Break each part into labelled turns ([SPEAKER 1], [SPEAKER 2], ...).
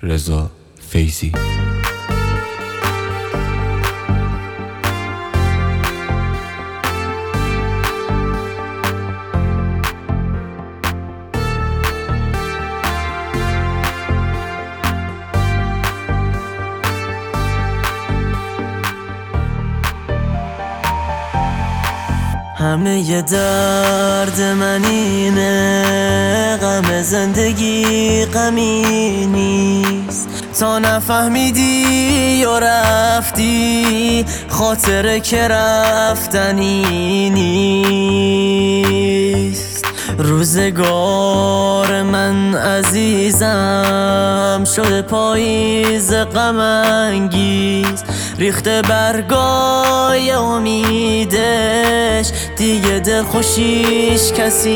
[SPEAKER 1] رضا فیضی.
[SPEAKER 2] همه ی درد من اینه، غم زندگی غمی نیست. تا نفهمیدی و رفتی، خاطره که رفتنی نیست. روزگار من عزیزم شده پاییز غم انگیز، ریخته برگای امیدش، دیگه دل خوشیش کسی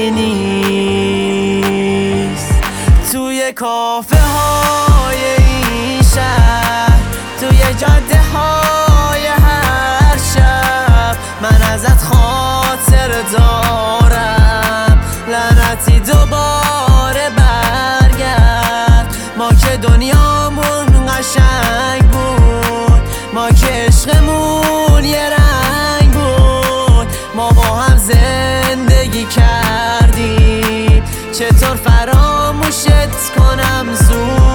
[SPEAKER 2] نیست. توی کافه های این شهر، توی جاده های هر شب، من ازت خاطر دارم. لعنتی دوباره برگرد، ما که دنیامون قشنگ بود، ما که عشقمون یه رنگ بود، ما با هم زندگی کردیم، چطور فراموشت کنم زود.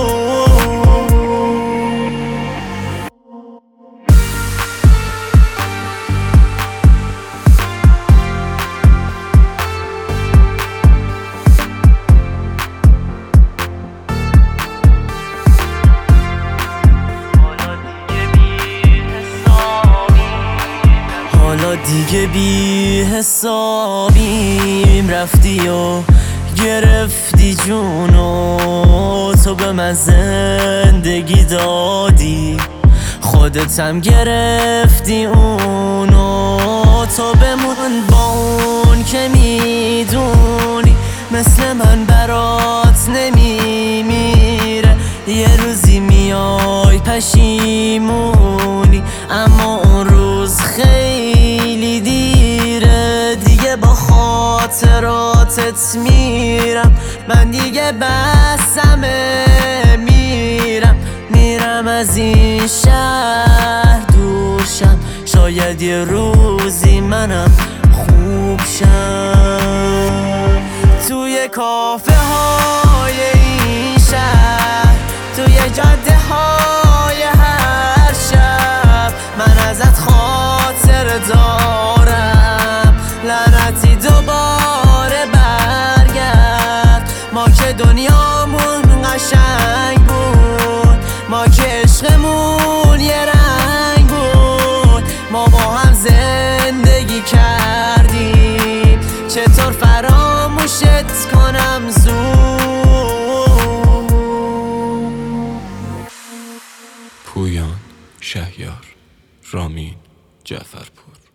[SPEAKER 2] حالا دیگه بی حسابیم، رفتی و گرفتی جونو، تو به من زندگی دادی، خودت هم گرفتی اونو. تو بمون با اون که میدونی مثل من برات نمیمیره، یه روزی میای پشیمونی، اما اون روز خیلی دیره. دیگه با خاطراتت میرم، من دیگه بسمه، میرم از این شهر دور شم، شاید یه روزی منم خوب شم. توی کافه های این شهر، توی جاده های هر شب، من ازت خاطر دارم. لعنتی دوباره برگرد، ما که دنیامون قشنگ بود، ما که عشقمون یه رنگ بود، ما با هم زندگی کردیم، چطور فراموشت کنم زود.
[SPEAKER 1] پویان شهیار، رامین جعفرپور.